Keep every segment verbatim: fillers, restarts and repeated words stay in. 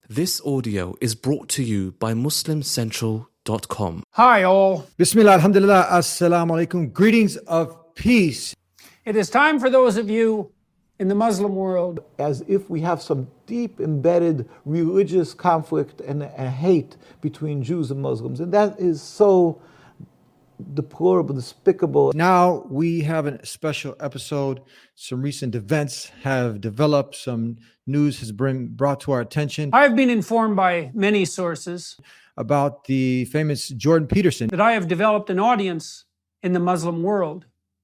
This audio is brought to you by Muslim Central dot com. Hi all. Bismillah, alhamdulillah, assalamu alaikum. Greetings of peace. It is time for those of you in the Muslim world. As if we have some deep embedded religious conflict and, and hate between Jews and Muslims. And that is so deplorable, despicable. Now we have a special episode. Some recent events have developed. Some news has been brought to our attention. I have been informed by many sources about the famous Jordan Peterson. that I have developed an audience in the Muslim world.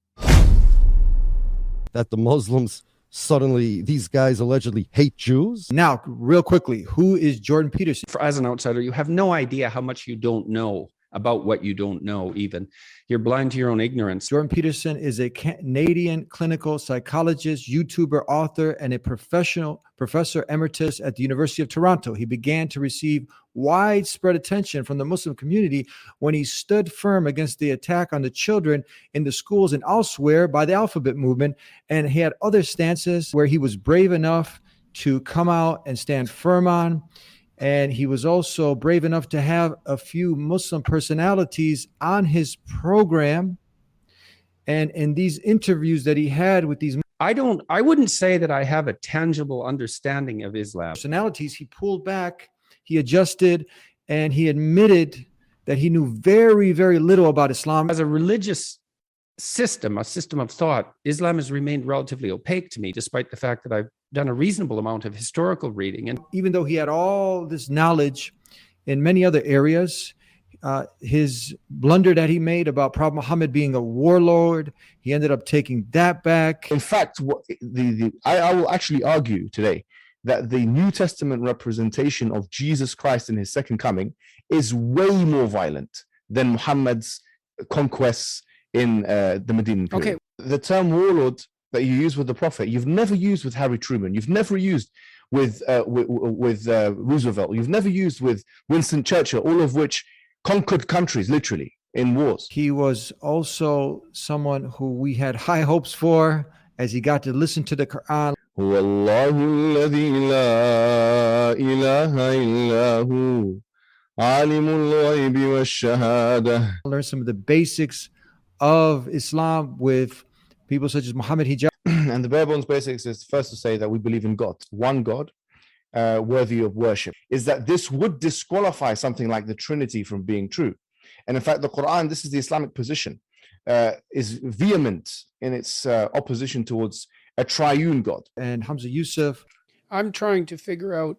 That the Muslims suddenly, these guys allegedly hate Jews? Now, real quickly, who is Jordan Peterson? For, as an outsider, you have no idea how much you don't know about what you don't know even. You're blind to your own ignorance. Jordan Peterson is a Canadian clinical psychologist, YouTuber, author, and a professional professor emeritus at the University of Toronto. He began to receive widespread attention from the Muslim community when he stood firm against the attack on the children in the schools and elsewhere by the Alphabet Movement. And he had other stances where he was brave enough to come out and stand firm on. And he was also brave enough to have a few Muslim personalities on his program. And in these interviews that he had with these I don't, I wouldn't say that I have a tangible understanding of Islam. personalities, he pulled back, he adjusted, and he admitted that he knew very, very little about Islam. As a religious system, a system of thought, Islam has remained relatively opaque to me, despite the fact that I've done a reasonable amount of historical reading. And Even though he had all this knowledge in many other areas, uh, his blunder that he made about Prophet Muhammad being a warlord, he ended up taking that back. In fact, what the, the I, I will actually argue today that the New Testament representation of Jesus Christ in his second coming is way more violent than Muhammad's conquests in uh, the Medinan period. Okay. The term warlord that you use with the Prophet, you've never used with Harry Truman. You've never used with uh, with, with uh, Roosevelt. You've never used with Winston Churchill, all of which conquered countries, literally, in wars. He was also someone who we had high hopes for as he got to listen to the Quran. هو الله الذي لا إله إلا هو عالم الغيب والشهادة. Learn some of the basics of Islam with people such as Muhammad Hijab. And the bare bones basics is first to say that we believe in God, one God, uh, worthy of worship. Is that this would disqualify something like the Trinity from being true. And in fact, the Quran, this is the Islamic position, uh, is vehement in its uh, opposition towards a triune God. And Hamza Yusuf. I'm trying to figure out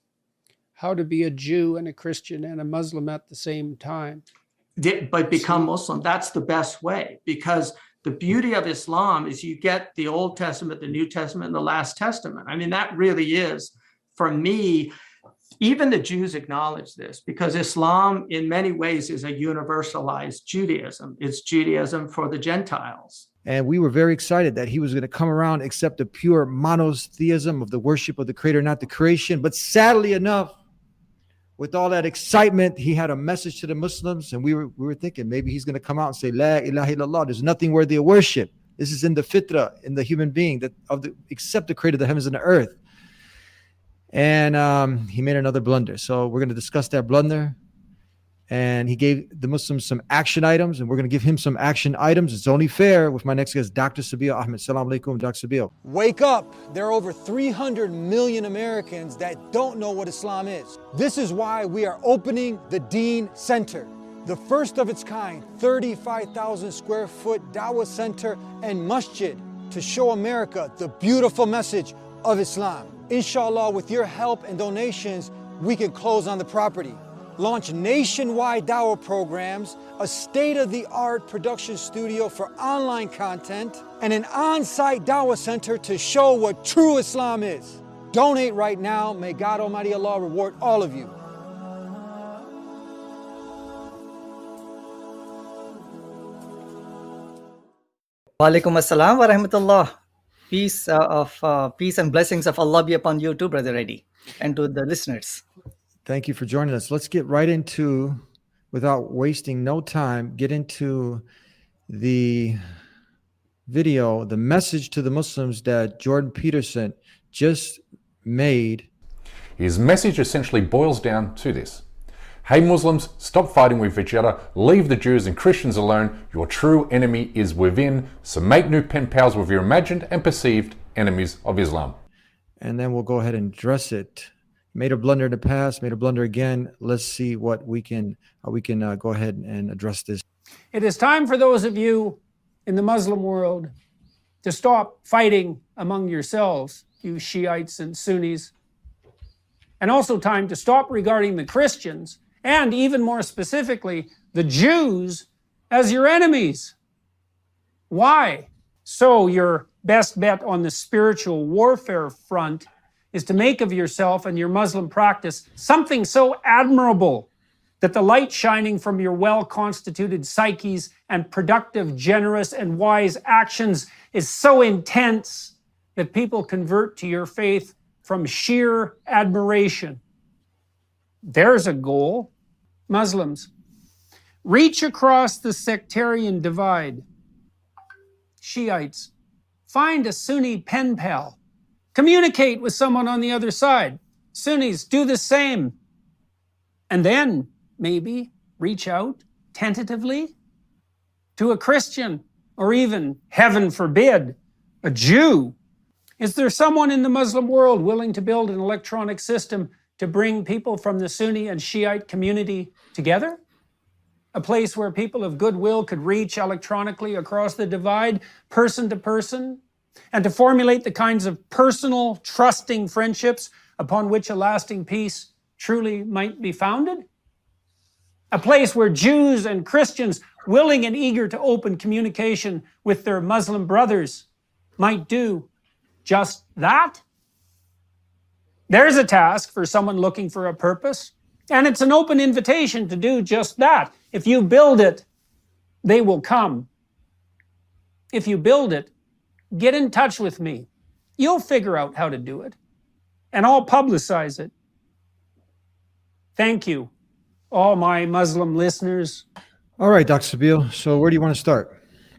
how to be a Jew and a Christian and a Muslim at the same time. But become Muslim. That's the best way, because the beauty of Islam is you get the Old Testament, the New Testament, and the Last Testament. I mean, that really is, for me, even the Jews acknowledge this, because Islam in many ways is a universalized Judaism. It's Judaism for the Gentiles. And we were very excited that he was going to come around, accept the pure monotheism of the worship of the creator, not the creation. But sadly enough, with all that excitement, he had a message to the Muslims, and we were we were thinking maybe he's going to come out and say, La ilaha illallah, there's nothing worthy of worship. This is in the fitrah, in the human being, that of the except the creator of the heavens and the earth. And um, he made another blunder. So we're going to discuss that blunder. And he gave the Muslims some action items, and we're going to give him some action items. It's only fair with my next guest, Doctor Sabeel Ahmed. Assalamu alaikum, Doctor Sabeel. Wake up. There are over three hundred million Americans that don't know what Islam is. This is why we are opening the Deen Center, the first of its kind, thirty-five thousand square foot Dawah center and masjid to show America the beautiful message of Islam. Inshallah, with your help and donations, we can close on the property, launch nationwide Dawah programs, a state-of-the-art production studio for online content, and an on-site Dawah center to show what true Islam is. Donate right now. May God Almighty Allah reward all of you. Walaikum assalam wa rahmatullah. Peace uh, of uh, peace and blessings of Allah be upon you too, Brother Eddie, and to the listeners. Thank you for joining us. Let's get right into, without wasting no time, get into the video, the message to the Muslims that Jordan Peterson just made. His message essentially boils down to this. Hey Muslims, stop fighting with each other, leave the Jews and Christians alone, your true enemy is within, so make new pen pals with your imagined and perceived enemies of Islam. And then we'll go ahead and address it. Made a blunder in the past, made a blunder again. Let's see what we can, how we can uh, go ahead and address this. It is time for those of you in the Muslim world to stop fighting among yourselves, you Shiites and Sunnis, and also time to stop regarding the Christians, and even more specifically, the Jews, as your enemies. Why? So your best bet on the spiritual warfare front is to make of yourself and your Muslim practice something so admirable that the light shining from your well-constituted psyches and productive, generous, and wise actions is so intense that people convert to your faith from sheer admiration. There's a goal. Muslims, reach across the sectarian divide. Shiites, find a Sunni pen pal. Communicate with someone on the other side. Sunnis, do the same. And then, maybe, reach out, tentatively, to a Christian, or even, heaven forbid, a Jew. Is there someone in the Muslim world willing to build an electronic system to bring people from the Sunni and Shiite community together? A place where people of goodwill could reach electronically across the divide, person to person, and to formulate the kinds of personal, trusting friendships upon which a lasting peace truly might be founded? A place where Jews and Christians, willing and eager to open communication with their Muslim brothers, might do just that? There's a task for someone looking for a purpose, and it's an open invitation to do just that. If you build it, they will come. If you build it, get in touch with me. You'll figure out how to do it, and I'll publicize it. Thank you, all my Muslim listeners. All right, Doctor Sabeel. So where do you want to start?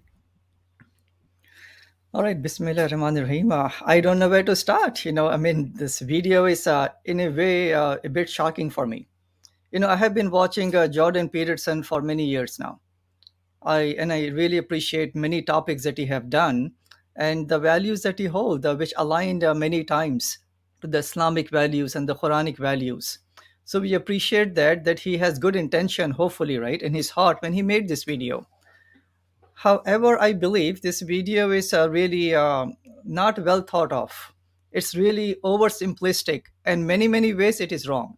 All right, Bismillah ar-Rahman ar-Rahim. Uh, I don't know where to start. You know, I mean, this video is uh, in a way uh, a bit shocking for me. You know, I have been watching uh, Jordan Peterson for many years now. I and I really appreciate many topics that he have done and the values that he holds, uh, which aligned uh, many times to the Islamic values and the Quranic values. So we appreciate that, that he has good intention, hopefully, right, in his heart when he made this video. However, I believe this video is uh, really uh, not well thought of. It's really oversimplistic, and many, many ways it is wrong.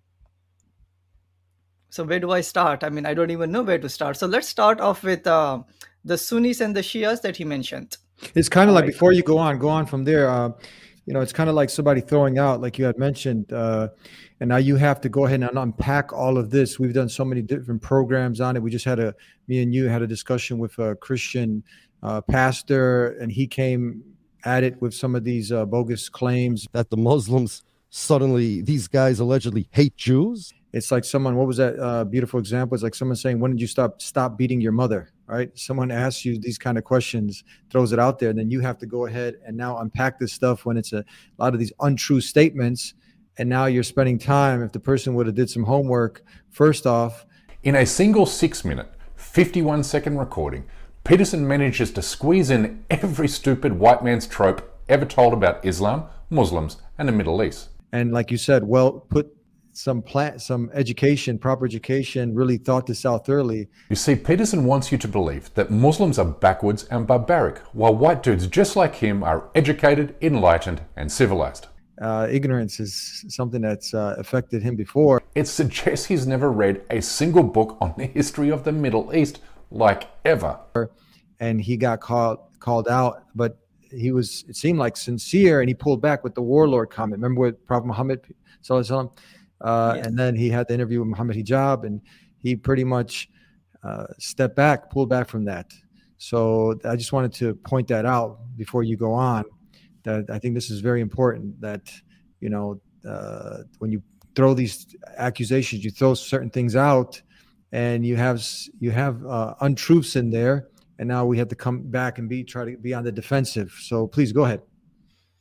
So where do I start? I mean, I don't even know where to start. So let's start off with uh, the Sunnis and the Shias that he mentioned. It's kind of like, right. before you go on, go on from there. Uh, you know, it's kind of like somebody throwing out, like you had mentioned, uh, and now you have to go ahead and unpack all of this. We've done so many different programs on it. We just had a, me and you had a discussion with a Christian uh, pastor, and he came at it with some of these uh, bogus claims that the Muslims suddenly, these guys allegedly hate Jews. It's like someone, what was that uh, beautiful example? It's like someone saying, when did you stop stop beating your mother, right? Someone asks you these kind of questions, throws it out there, and then you have to go ahead and now unpack this stuff when it's a, a lot of these untrue statements. And now you're spending time, if the person would have did some homework, first off. In a single six minute, fifty-one second recording, Peterson manages to squeeze in every stupid white man's trope ever told about Islam, Muslims, and the Middle East. And like you said, well, put some plant, some education, proper education, really thought this out thoroughly. You see, Peterson wants you to believe that Muslims are backwards and barbaric, while white dudes just like him are educated, enlightened, and civilized. Uh, ignorance is something that's uh, affected him before. It suggests he's never read a single book on the history of the Middle East, like ever. And he got called called out, but he was, it seemed like sincere, and he pulled back with the warlord comment. Remember with Prophet Muhammad, sallallahu alaihi wasallam? Uh, Yes. And then he had the interview with Muhammad Hijab, and he pretty much uh, stepped back, pulled back from that. So I just wanted to point that out before you go on, that I think this is very important, that, you know, uh, when you throw these accusations, you throw certain things out, and you have you have uh, untruths in there, and now we have to come back and be try to be on the defensive. So please go ahead.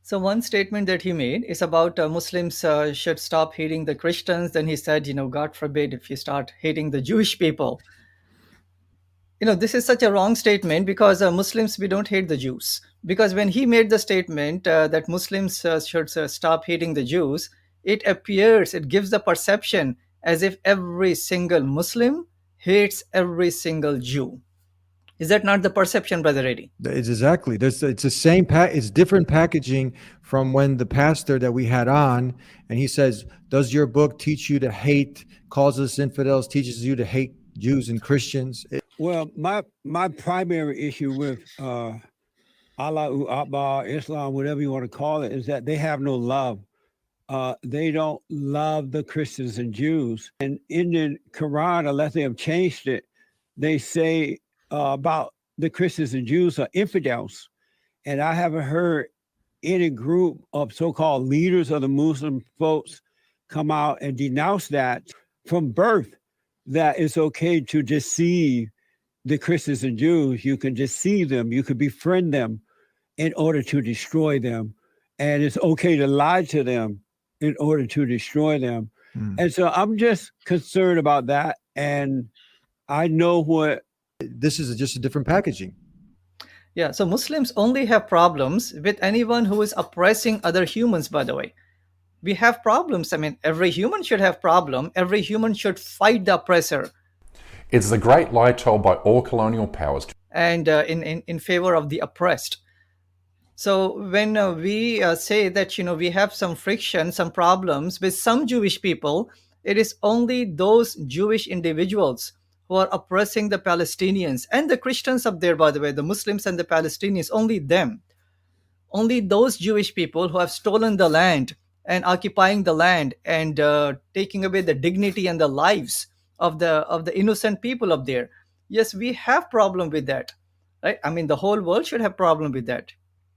So one statement that he made is about uh, Muslims uh, should stop hating the Christians. Then he said, you know, God forbid if you start hating the Jewish people. You know, this is such a wrong statement because uh, Muslims, we don't hate the Jews. Because when he made the statement uh, that Muslims uh, should uh, stop hating the Jews, it appears, it gives the perception as if every single Muslim hates every single Jew. Is that not the perception, Brother Eddie? It's exactly. There's it's the same pack. It's different packaging from when the pastor that we had on, and he says, "Does your book teach you to hate? Calls us infidels. Teaches you to hate Jews and Christians." It, well, my my primary issue with uh, Allahu Akbar, Islam, whatever you want to call it, is that they have no love. Uh, they don't love the Christians and Jews. And in the Quran, unless they have changed it, they say Uh, about the Christians and Jews are infidels. And I haven't heard any group of so-called leaders of the Muslim folks come out and denounce that from birth, that it's okay to deceive the Christians and Jews. You can deceive them, you can befriend them in order to destroy them. And it's okay to lie to them in order to destroy them. Mm. And so I'm just concerned about that. And I know what this is just a different packaging. Yeah, so Muslims only have problems with anyone who is oppressing other humans, by the way. We have problems. I mean, every human should have problem. Every human should fight the oppressor. It's the great lie told by all colonial powers. And uh, in, in, in favor of the oppressed. So when uh, we uh, say that, you know, we have some friction, some problems with some Jewish people, it is only those Jewish individuals who are oppressing the Palestinians and the Christians up there, by the way, the Muslims and the Palestinians, only them. Only those Jewish people who have stolen the land and occupying the land and uh, taking away the dignity and the lives of the of the innocent people up there. Yes, we have problem with that, right? I mean, the whole world should have problem with that.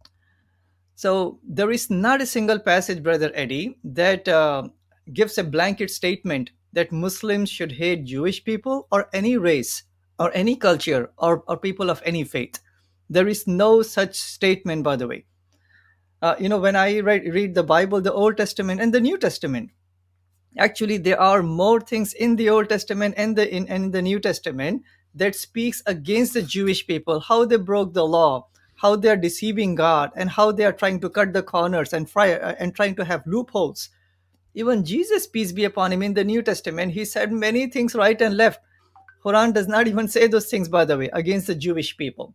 So there is not a single passage, Brother Eddie, that uh, gives a blanket statement that Muslims should hate Jewish people or any race or any culture or, or people of any faith. There is no such statement, by the way. Uh, you know, when I read, read the Bible, the Old Testament and the New Testament, actually there are more things in the Old Testament and the in, in the New Testament that speaks against the Jewish people, how they broke the law, how they are deceiving God, and how they are trying to cut the corners and, fry, uh, and trying to have loopholes. Even Jesus, peace be upon him, in the New Testament, he said many things right and left. Quran does not even say those things, by the way, against the Jewish people.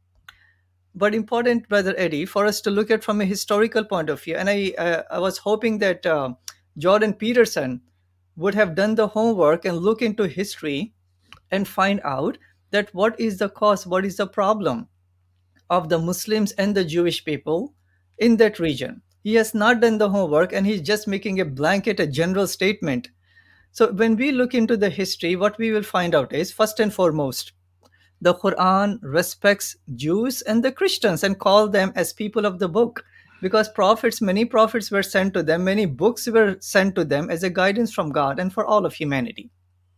But important, Brother Eddie, for us to look at from a historical point of view. And I, uh, I was hoping that uh, Jordan Peterson would have done the homework and look into history and find out that what is the cause, what is the problem of the Muslims and the Jewish people in that region. He has not done the homework and he's just making a blanket, a general statement. So when we look into the history, what we will find out is, first and foremost, the Quran respects Jews and the Christians and call them as people of the book, because prophets, many prophets were sent to them, many books were sent to them as a guidance from God and for all of humanity.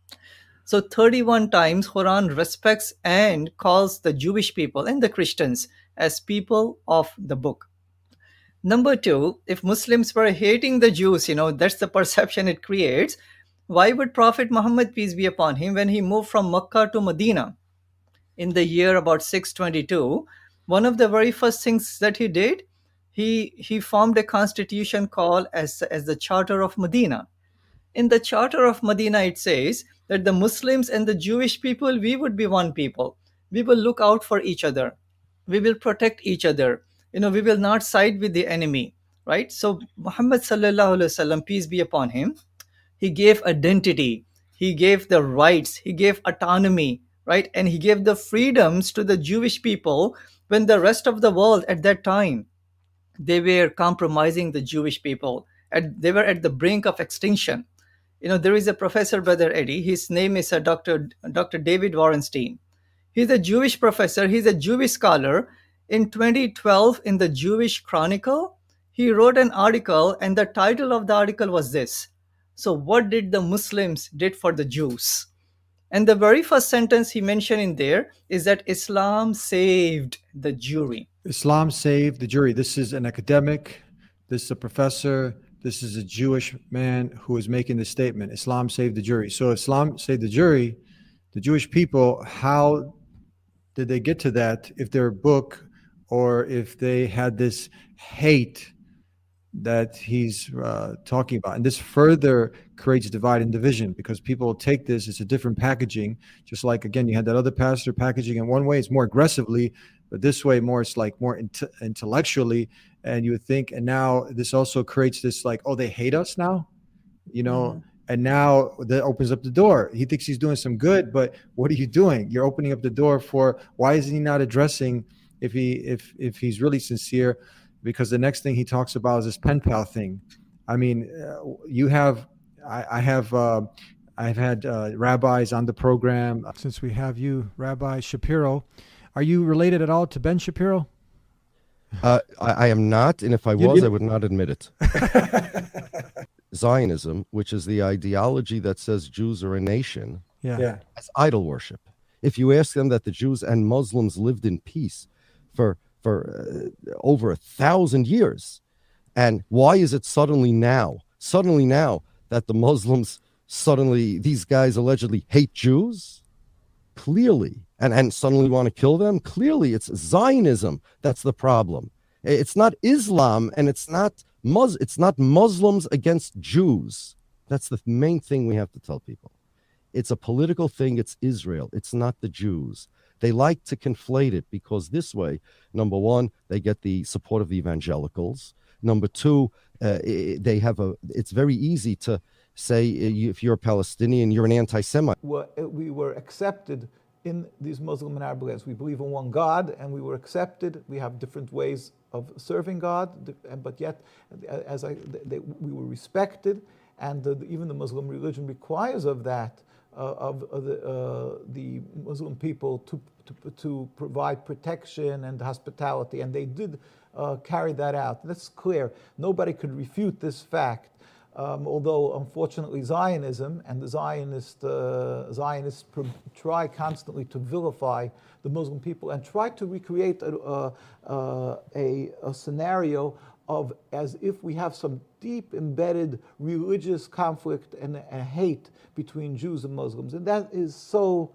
So thirty-one times Quran respects and calls the Jewish people and the Christians as people of the book. Number two, if Muslims were hating the Jews, you know, that's the perception it creates. Why would Prophet Muhammad, peace be upon him, when he moved from Mecca to Medina in the year about six twenty-two, one of the very first things that he did, he, he formed a constitution called as, as the Charter of Medina. In the Charter of Medina, it says that the Muslims and the Jewish people, we would be one people. We will look out for each other. We will protect each other. You know, we will not side with the enemy, right? So Muhammad sallallahu alaihi wasallam, peace be upon him, he gave identity, he gave the rights, he gave autonomy, right? And he gave the freedoms to the Jewish people when the rest of the world at that time, they were compromising the Jewish people. And they were at the brink of extinction. You know, there is a professor, Brother Eddie, his name is uh, Doctor Doctor David Warenstein. He's a Jewish professor, he's a Jewish scholar. In twenty twelve, in the Jewish Chronicle, he wrote an article, and the title of the article was this: so what did the Muslims did for the Jews? And the very first sentence he mentioned in there is that Islam saved the Jewry. Islam saved the Jewry. This is an academic This is a professor. This is a Jewish man who is making this statement. Islam saved the jury. So Islam saved the jury, the Jewish people, how did they get to that if their book or if they had this hate that he's uh, talking about? And this further creates divide and division because people take this, it's a different packaging. Just like, again, you had that other pastor packaging in one way, it's more aggressively, but this way more, it's like more int- intellectually. And you would think, and now this also creates this like, oh, they hate us now, you know, mm-hmm. and now that opens up the door. He thinks he's doing some good, but what are you doing? You're opening up the door for, why is he not addressing if he, if, if he's really sincere? Because the next thing he talks about is this pen pal thing. I mean, uh, you have, I, I have, uh, I've had uh, rabbis on the program. Since we have you, Rabbi Shapiro, are you related at all to Ben Shapiro? Uh, I, I am not, and if I was, I would not admit it. Zionism, which is the ideology that says Jews are a nation, yeah. Yeah. That's idol worship. If you ask them that the Jews and Muslims lived in peace for for uh, over a thousand years, and why is it suddenly now, suddenly now that the Muslims suddenly, these guys allegedly hate Jews? Clearly. And, and suddenly want to kill them? Clearly, it's Zionism that's the problem. It's not Islam, and it's not Mus- it's not Muslims against Jews. That's the main thing we have to tell people. It's a political thing. It's Israel. It's not the Jews. They like to conflate it because this way, number one, they get the support of the evangelicals. Number two, uh, they have a. It's very easy to say if you're a Palestinian, you're an anti-Semite. We were accepted in these Muslim and Arab lands. We believe in one God, and we were accepted. We have different ways of serving God, but yet, as I, they, we were respected, and the, even the Muslim religion requires of that, uh, of, of the, uh, the Muslim people to, to to provide protection and hospitality, and they did uh, carry that out. That's clear. Nobody could refute this fact. Um, although, unfortunately, Zionism and the Zionist, uh, Zionists pr- try constantly to vilify the Muslim people and try to recreate a, uh, uh, a, a scenario of as if we have some deep embedded religious conflict and, and hate between Jews and Muslims. And that is so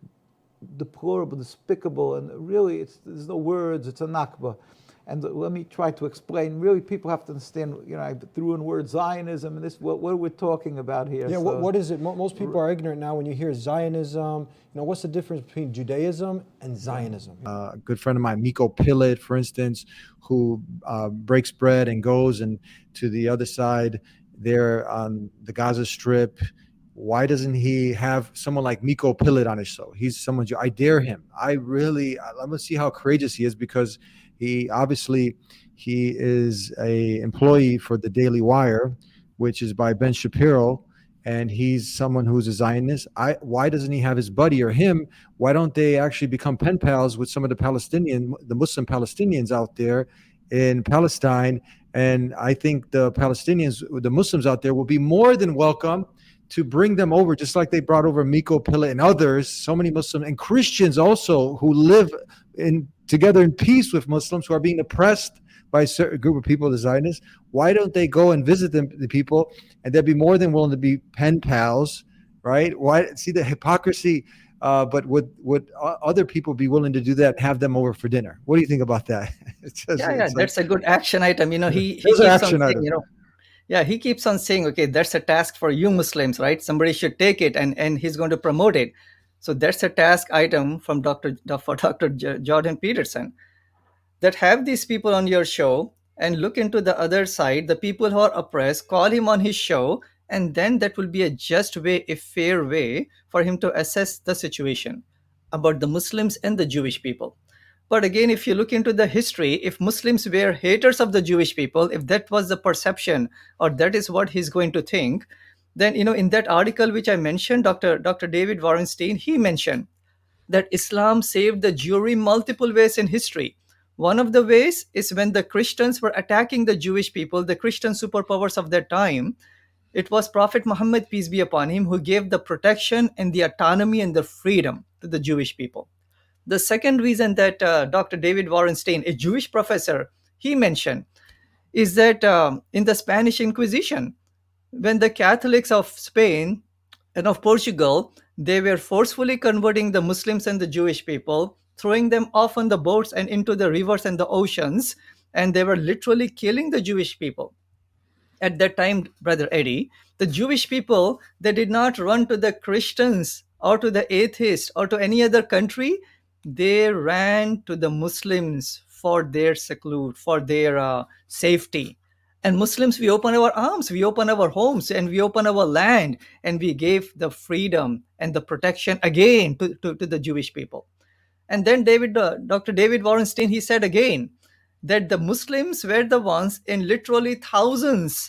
deplorable, despicable, and really it's, there's no words, it's a Nakba. And let me try to explain. Really, people have to understand, you know, I threw in word Zionism and this, what, what are we talking about here? Yeah, so, what, what is it? Most people are ignorant now when you hear Zionism. You know, what's the difference between Judaism and Zionism? Uh, a good friend of mine, Miko Pillet, for instance, who uh, breaks bread and goes and to the other side there on the Gaza Strip. Why doesn't he have someone like Miko Pillet on his show? He's someone, I dare him. I really, I'm going to see how courageous he is because he obviously, he is a employee for the Daily Wire, which is by Ben Shapiro, and he's someone who's a Zionist. I, why doesn't he have his buddy or him? Why don't they actually become pen pals with some of the Palestinian, the Muslim Palestinians out there in Palestine? And I think the Palestinians, the Muslims out there will be more than welcome to bring them over, just like they brought over Miko Pillet and others, so many Muslims and Christians also who live in together in peace with Muslims who are being oppressed by a certain group of people, the Zionists. Why don't they go and visit them, the people, and they'd be more than willing to be pen pals, right? Why see the hypocrisy? Uh, but would would other people be willing to do that? Have them over for dinner? What do you think about that? It's just, yeah, yeah, it's that's like, a good action item. You know, he, he There's keeps an on action saying, item. you know, yeah, he keeps on saying, okay, that's a task for you Muslims, right? Somebody should take it, and and he's going to promote it. So that's a task item from Doctor for Doctor Jordan Peterson. That have these people on your show and look into the other side, the people who are oppressed, call him on his show, and then that will be a just way, a fair way for him to assess the situation about the Muslims and the Jewish people. But again, if you look into the history, if Muslims were haters of the Jewish people, if that was the perception or that is what he's going to think, then, you know, in that article which I mentioned, Doctor Doctor David Warenstein, he mentioned that Islam saved the Jewry multiple ways in history. One of the ways is when the Christians were attacking the Jewish people, the Christian superpowers of that time. It was Prophet Muhammad, peace be upon him, who gave the protection and the autonomy and the freedom to the Jewish people. The second reason that uh, Doctor David Warenstein, a Jewish professor, he mentioned is that um, in the Spanish Inquisition, when the Catholics of Spain and of Portugal, they were forcefully converting the Muslims and the Jewish people, throwing them off on the boats and into the rivers and the oceans, and they were literally killing the Jewish people. At that time, Brother Eddie, the Jewish people, they did not run to the Christians or to the atheists or to any other country. They ran to the Muslims for their seclude, for their uh, safety. And Muslims, we open our arms, we open our homes, and we open our land, and we gave the freedom and the protection again to, to, to the Jewish people. And then David, uh, Doctor David Wallenstein, he said again that the Muslims were the ones in literally thousands.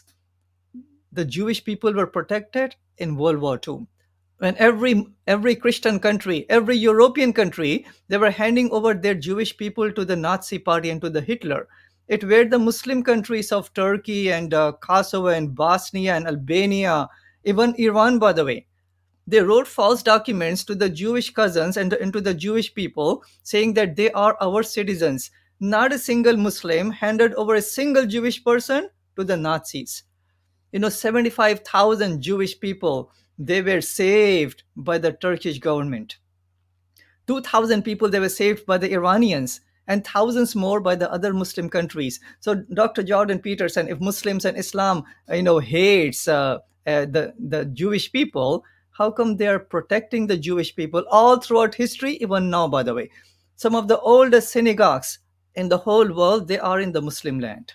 The Jewish people were protected in World War Two. When every every Christian country, every European country, they were handing over their Jewish people to the Nazi party and to the Hitler. It were the Muslim countries of Turkey and uh, Kosovo and Bosnia and Albania, even Iran, by the way. They wrote false documents to the Jewish cousins and, and to the Jewish people saying that they are our citizens. Not a single Muslim handed over a single Jewish person to the Nazis. You know, seventy-five thousand Jewish people, they were saved by the Turkish government. two thousand people, they were saved by the Iranians, and thousands more by the other Muslim countries. So Doctor Jordan Peterson, if Muslims and Islam, you know, hates uh, uh, the, the Jewish people, how come they are protecting the Jewish people all throughout history, even now, by the way? Some of the oldest synagogues in the whole world, they are in the Muslim land.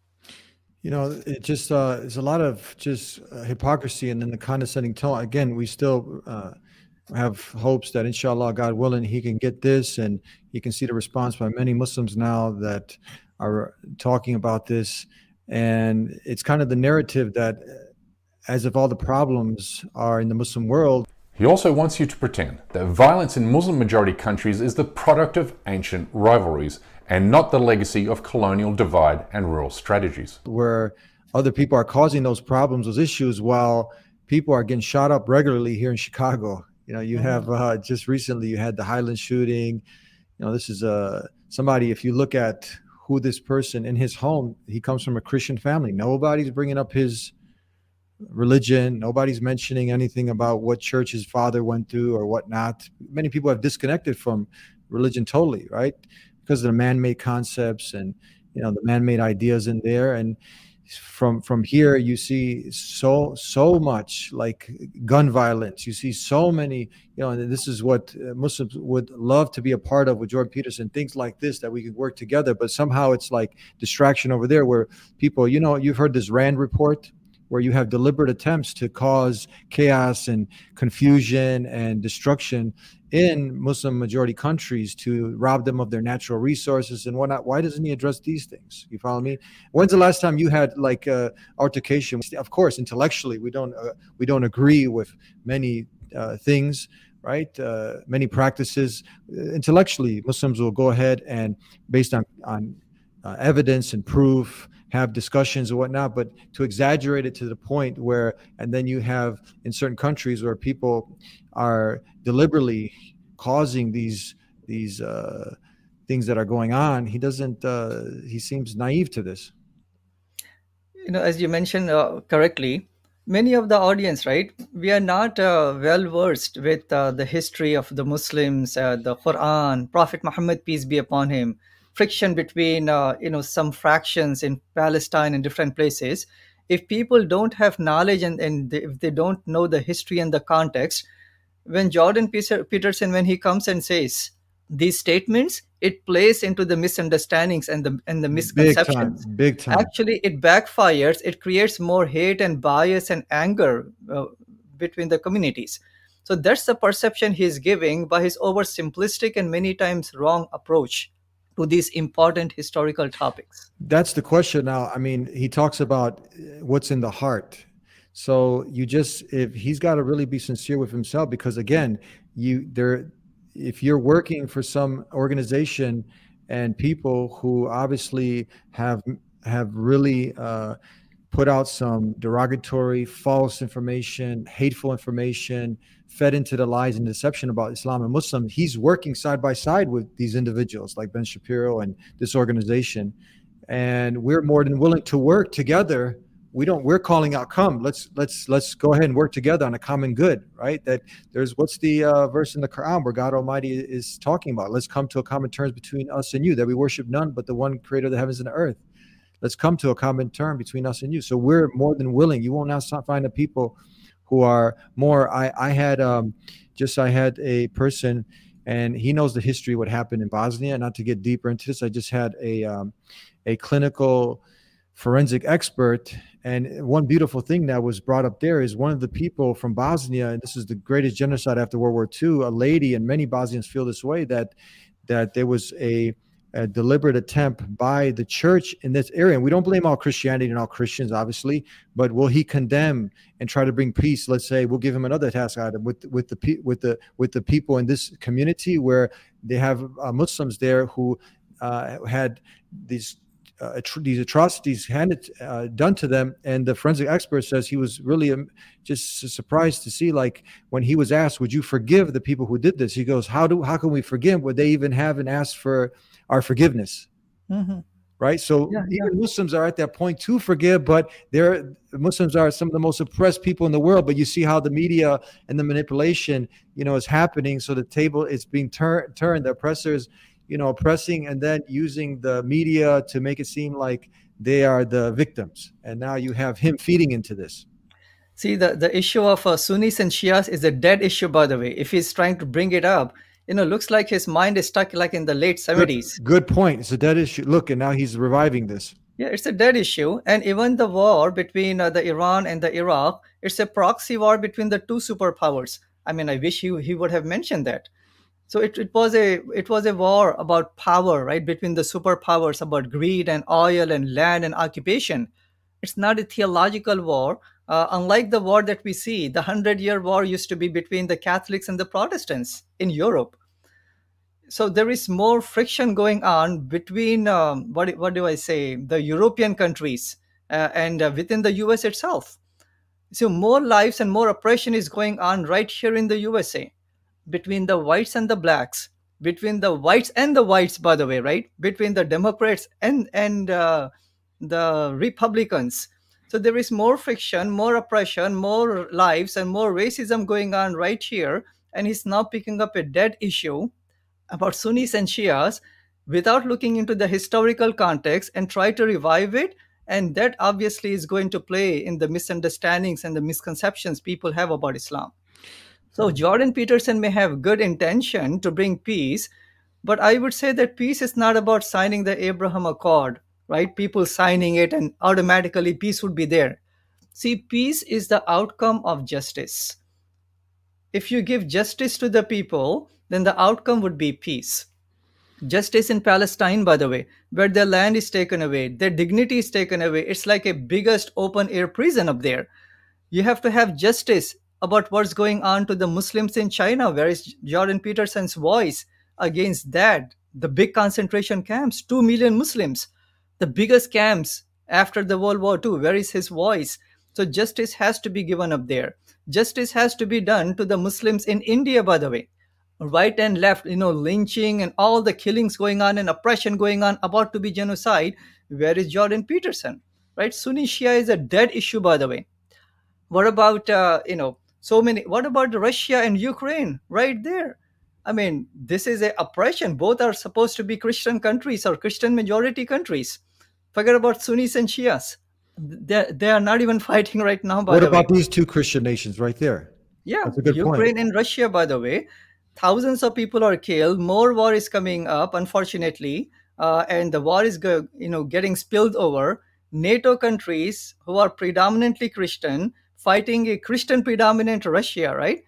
You know, it just, uh, there's a lot of just uh, hypocrisy and then the condescending tone. Again, we still uh, have hopes that inshallah, God willing, he can get this, and he can see the response by many Muslims now that are talking about this. And it's kind of the narrative that as if all the problems are in the Muslim world. He also wants you to pretend that violence in Muslim-majority countries is the product of ancient rivalries and not the legacy of colonial divide and rural strategies. Where other people are causing those problems, those issues, while people are getting shot up regularly here in Chicago. You know, you have uh, just recently you had the Highland shooting. You know, this is uh, somebody, if you look at who this person in his home, he comes from a Christian family. Nobody's bringing up his religion. Nobody's mentioning anything about what church his father went to or whatnot. Many people have disconnected from religion totally, right? Because of the man-made concepts and, you know, the man-made ideas in there. And from from here, you see so, so much like gun violence. You see so many, you know, and this is what Muslims would love to be a part of with Jordan Peterson, things like this, that we could work together. But somehow it's like distraction over there where people, you know, you've heard this RAND report, where you have deliberate attempts to cause chaos and confusion and destruction in Muslim majority countries to rob them of their natural resources and whatnot. Why doesn't he address these things? You follow me? When's the last time you had like uh, altercation? Of course, intellectually, we don't uh, we don't agree with many uh, things, right? Uh, many practices. Intellectually, Muslims will go ahead and, based on on uh, evidence and proof, have discussions and whatnot, but to exaggerate it to the point where, and then you have in certain countries where people are deliberately causing these these uh, things that are going on. He doesn't, uh, he seems naive to this. You know, as you mentioned uh, correctly, many of the audience, right, we are not uh, well versed with uh, the history of the Muslims, uh, the Quran, Prophet Muhammad, peace be upon him, friction between, uh, you know, some fractions in Palestine and different places. If people don't have knowledge and, and they, if they don't know the history and the context, when Jordan Peterson, when he comes and says these statements, it plays into the misunderstandings and the and the misconceptions. Big time. Big time. Actually, it backfires. It creates more hate and bias and anger uh, between the communities. So that's the perception he's giving by his oversimplistic and many times wrong approach to these important historical topics. That's the question now. I mean, he talks about what's in the heart. So you just, if he's got to really be sincere with himself, because again, you there, if you're working for some organization and people who obviously have have really uh, put out some derogatory, false information, hateful information, fed into the lies and deception about Islam and Muslims, he's working side by side with these individuals like Ben Shapiro and this organization. and we're more than willing to work together. We don't. We're calling out, come, let's let's let's go ahead and work together on a common good, right? That there's what's the uh, verse in the Quran where God Almighty is talking about? Let's come to a common terms between us and you, that we worship none but the one Creator of the heavens and the earth. Let's come to a common term between us and you. So we're more than willing. You won't now find the people who are more. I I had um just I had a person, and he knows the history of what happened in Bosnia. Not to get deeper into this, I just had a um, a clinical forensic expert. And one beautiful thing that was brought up there is one of the people from Bosnia, and this is the greatest genocide after World War Two, a lady, and many Bosnians feel this way, that that there was a, a deliberate attempt by the church in this area. And we don't blame all Christianity and all Christians, obviously, but will he condemn and try to bring peace? Let's say we'll give him another task item with with the with the with the people in this community where they have uh, Muslims there who uh, had these Uh, these atrocities handed uh, done to them, and the forensic expert says he was really um, just surprised to see, like, when he was asked, "Would you forgive the people who did this?" He goes, "How do how can we forgive? Would they even haven't asked for our forgiveness?" Mm-hmm. Right. So Yeah, even yeah. Muslims are at that point to forgive, but they're Muslims are some of the most oppressed people in the world. But you see how the media and the manipulation, you know, is happening. So the table is being turned. Turned. The oppressors, you know, oppressing and then using the media to make it seem like they are the victims. And now you have him feeding into this. See, the, the issue of uh, Sunnis and Shias is a dead issue, by the way. If he's trying to bring it up, you know, looks like his mind is stuck like in the late seventies. Good, good point. It's a dead issue. Look, and now he's reviving this. Yeah, it's a dead issue. And even the war between uh, the Iran and the Iraq, it's a proxy war between the two superpowers. I mean, I wish he, he would have mentioned that. So it, it was a it was a war about power, right, between the superpowers, about greed and oil and land and occupation. It's not a theological war. Uh, unlike the war that we see, the Hundred-Year War used to be between the Catholics and the Protestants in Europe. So there is more friction going on between, um, what, what do I say, the European countries uh, and uh, within the U S itself. So more lives and more oppression is going on right here in the U S A, between the whites and the blacks, between the whites and the whites, by the way, right? Between the Democrats and, and uh, the Republicans. So there is more friction, more oppression, more lives, and more racism going on right here. And he's now picking up a dead issue about Sunnis and Shias without looking into the historical context and try to revive it. And that obviously is going to play in the misunderstandings and the misconceptions people have about Islam. So Jordan Peterson may have good intention to bring peace, but I would say that peace is not about signing the Abraham Accord, right? People signing it and automatically peace would be there. See, peace is the outcome of justice. If you give justice to the people, then the outcome would be peace. Justice in Palestine, by the way, where their land is taken away, their dignity is taken away. It's like a biggest open air prison up there. You have to have justice about what's going on to the Muslims in China. Where is Jordan Peterson's voice against that? The big concentration camps, two million Muslims, the biggest camps after the World War Two. Where is his voice? So justice has to be given up there. Justice has to be done to the Muslims in India, by the way. Right and left, you know, lynching and all the killings going on and oppression going on, about to be genocide. Where is Jordan Peterson, right? Sunni Shia is a dead issue, by the way. What about, uh, you know, so many, what about Russia and Ukraine right there? I mean, this is a oppression. Both are supposed to be Christian countries or Christian majority countries. Forget about Sunnis and Shias. They they are not even fighting right now, by what the way. What about these two Christian nations right there? Yeah, that's a good Ukraine point. and Russia, by the way. Thousands of people are killed. More war is coming up, unfortunately, uh, and the war is go, you know, getting spilled over. NATO countries who are predominantly Christian fighting a Christian predominant Russia, right?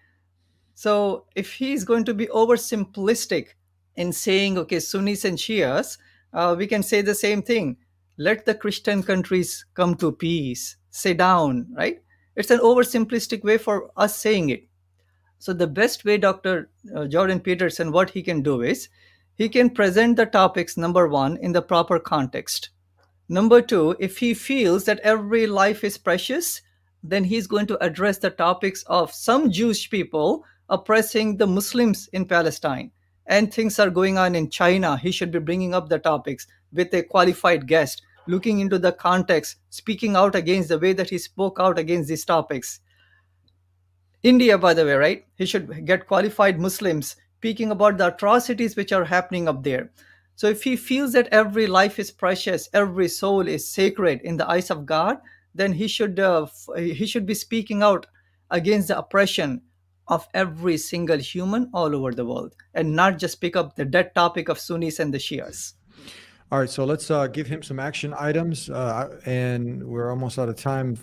So if he's going to be oversimplistic in saying, okay, Sunnis and Shias, uh, we can say the same thing. Let the Christian countries come to peace, sit down, right? It's an oversimplistic way for us saying it. So the best way, Doctor Uh, Jordan Peterson, what he can do is, he can present the topics, number one, in the proper context. Number two, if he feels that every life is precious, then he's going to address the topics of some Jewish people oppressing the Muslims in Palestine. And things are going on in China. He should be bringing up the topics with a qualified guest. looking into the context, speaking out against the way that he spoke out against these topics. India, by the way, right? He should get qualified Muslims speaking about the atrocities which are happening up there. So if he feels that every life is precious, every soul is sacred in the eyes of God, then he should uh, he should be speaking out against the oppression of every single human all over the world, and not just pick up the dead topic of Sunnis and the Shias. All right, so let's uh, give him some action items, uh, and we're almost out of time.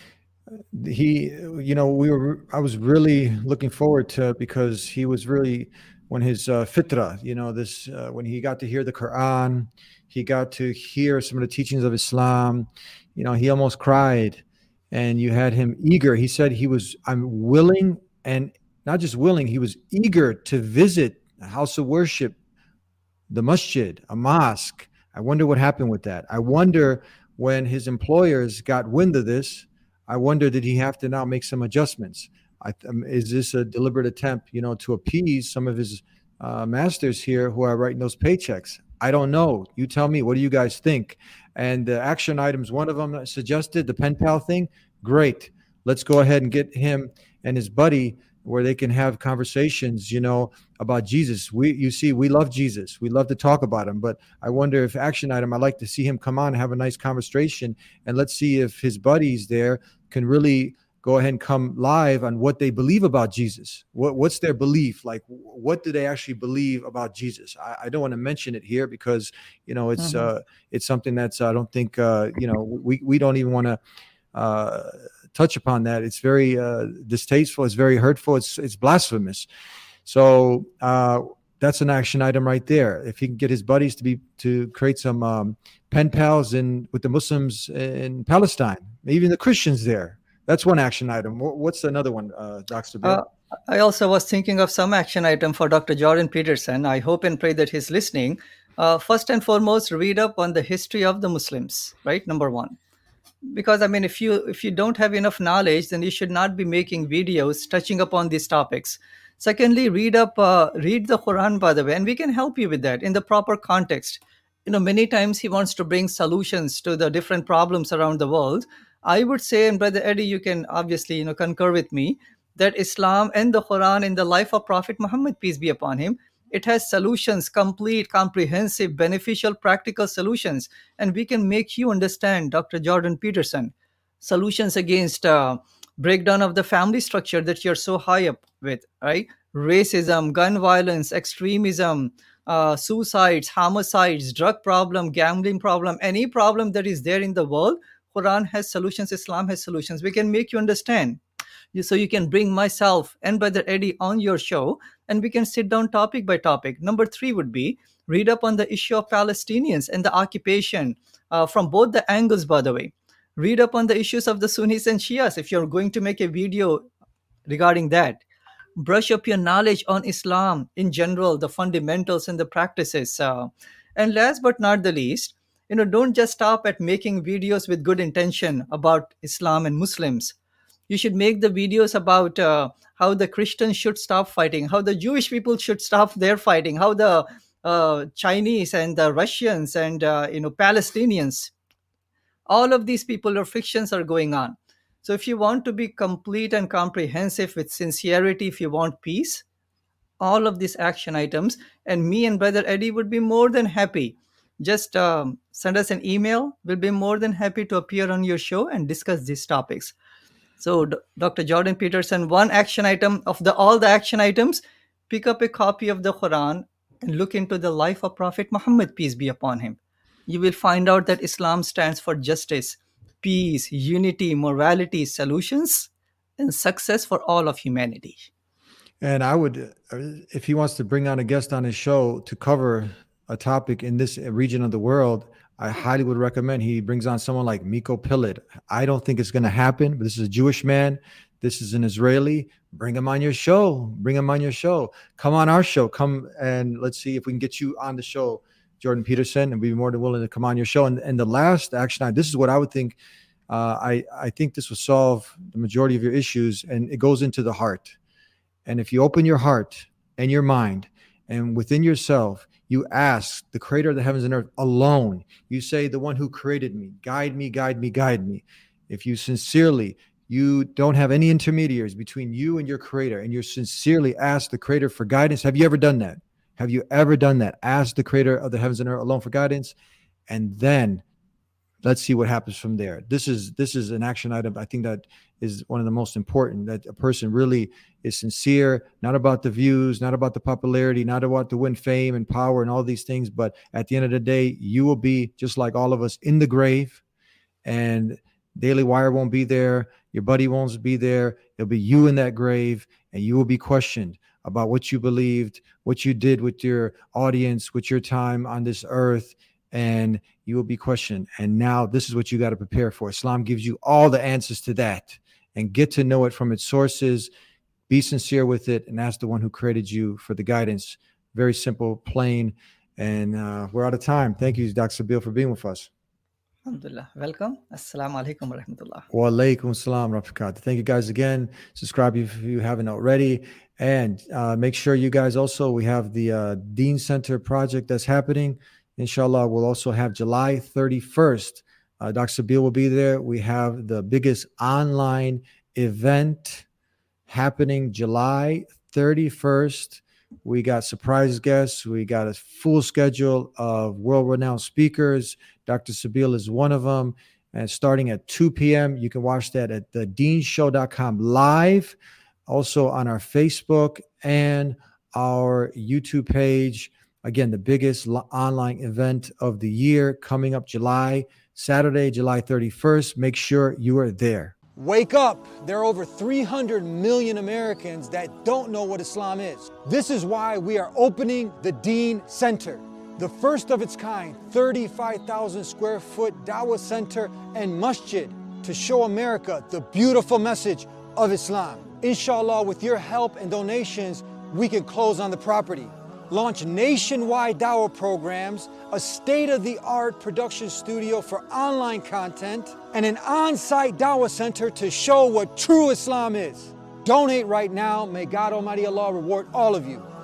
He, you know, we were. I was really looking forward to it because he was really, when his uh, fitra, you know, this uh, when he got to hear the Quran, he got to hear some of the teachings of Islam. You know, he almost cried, and you had him eager. He said he was, I'm willing, and not just willing, he was eager to visit a house of worship, the masjid, a mosque. I wonder what happened with that. I wonder when his employers got wind of this, I wonder, did he have to now make some adjustments? I, um, is this a deliberate attempt, you know, to appease some of his uh, masters here who are writing those paychecks? I don't know. You tell me. What do you guys think? And the action items, one of them suggested the pen pal thing. Great. Let's go ahead and get him and his buddy where they can have conversations, you know, about Jesus. We, you see, we love Jesus. We love to talk about him. But I wonder if action item, I'd like to see him come on and have a nice conversation. And let's see if his buddies there can really go ahead and come live on what they believe about Jesus. What, what's their belief? Like, what do they actually believe about Jesus? I, I don't want to mention it here because, you know, it's mm-hmm. uh, it's something that's, I don't think, uh, you know, we, we don't even want to uh, touch upon that. It's very uh, distasteful. It's very hurtful. It's, it's blasphemous. So uh, that's an action item right there. If he can get his buddies to be, to create some um, pen pals in with the Muslims in Palestine, even the Christians there. That's one action item. What's another one, uh, Doctor Bill? Uh, I also was thinking of some action item for Doctor Jordan Peterson. I hope and pray that he's listening. Uh, first and foremost, read up on the history of the Muslims, right? Number one. Because, I mean, if you if you don't have enough knowledge, then you should not be making videos touching upon these topics. Secondly, read up, uh, read the Quran, by the way, and we can help you with that in the proper context. You know, many times he wants to bring solutions to the different problems around the world. I would say, and Brother Eddie, you can obviously, you know, concur with me, that Islam and the Quran in the life of Prophet Muhammad, peace be upon him, it has solutions, complete, comprehensive, beneficial, practical solutions. And we can make you understand, Doctor Jordan Peterson, solutions against uh, breakdown of the family structure that you're so high up with, right? Racism, gun violence, extremism, uh, suicides, homicides, drug problem, gambling problem, any problem that is there in the world, Quran has solutions, Islam has solutions. We can make you understand. So you can bring myself and Brother Eddie on your show, and we can sit down topic by topic. Number three would be read up on the issue of Palestinians and the occupation uh, from both the angles, by the way. Read up on the issues of the Sunnis and Shias if you're going to make a video regarding that. Brush up your knowledge on Islam in general, the fundamentals and the practices. Uh, and last but not the least, you know, don't just stop at making videos with good intention about Islam and Muslims. You should make the videos about uh, how the Christians should stop fighting, how the Jewish people should stop their fighting, how the uh, Chinese and the Russians and, uh, you know, Palestinians, all of these people or frictions are going on. So if you want to be complete and comprehensive with sincerity, if you want peace, all of these action items, and me and Brother Eddie would be more than happy. Just um, send us an email. We'll be more than happy to appear on your show and discuss these topics. So D- Doctor Jordan Peterson, one action item of the all the action items, pick up a copy of the Quran and look into the life of Prophet Muhammad, peace be upon him. You will find out that Islam stands for justice, peace, unity, morality, solutions, and success for all of humanity. And I would, if he wants to bring on a guest on his show to cover a topic in this region of the world, I highly would recommend he brings on someone like Miko Pilot. I don't think it's going to happen, but this is a Jewish man. This is an Israeli. Bring him on your show. Bring him on your show. Come on our show. Come and let's see if we can get you on the show, Jordan Peterson, and we'd be more than willing to come on your show. And, and the last action item, this is what I would think. Uh, I, I think this will solve the majority of your issues, and it goes into the heart. And if you open your heart and your mind and within yourself, You ask the creator of the heavens and earth alone. You say, the one who created me, guide me, guide me, guide me. If you sincerely, you don't have any intermediaries between you and your creator, and you sincerely ask the creator for guidance. Have you ever done that? Have you ever done that? Ask the creator of the heavens and earth alone for guidance, and then let's see what happens from there. This is this is an action item I think that is one of the most important, that a person really is sincere, not about the views, not about the popularity, not about to win fame and power and all these things. But at the end of the day, you will be just like all of us in the grave, and Daily Wire won't be there. Your buddy won't be there. It'll be you in that grave, and you will be questioned about what you believed, what you did with your audience, with your time on this earth, and you will be questioned. And now this is what you got to prepare for. Islam gives you all the answers to that, and get to know it from its sources. Be sincere with it, and ask the one who created you for the guidance. Very simple, plain, and uh, we're out of time. Thank you, Doctor Sabeel, for being with us. Alhamdulillah. Welcome. Assalamu alaikum wa rahmatullah. Wa alaikum salam wa rahmatullah. Thank you guys again. Subscribe if you haven't already. And uh, make sure you guys also, we have the uh, Deen Center project that's happening. Inshallah, we'll also have July thirty-first. Uh, Doctor Sabeel will be there. We have the biggest online event happening July thirty-first. We got surprise guests. We got a full schedule of world-renowned speakers. Doctor Sabeel is one of them. And starting at two p.m., you can watch that at the deen show dot com live. Also on our Facebook and our YouTube page. Again, the biggest lo- online event of the year coming up July, Saturday, July thirty-first. Make sure you are there. Wake up! There are over three hundred million Americans that don't know what Islam is. This is why we are opening the Deen Center, the first of its kind, thirty-five thousand square foot Dawah Center and Masjid, to show America the beautiful message of Islam. Inshallah, with your help and donations, we can close on the property, launch nationwide Dawah programs, a state-of-the-art production studio for online content, and an on-site Dawah Center to show what true Islam is. Donate right now. May God Almighty Allah reward all of you.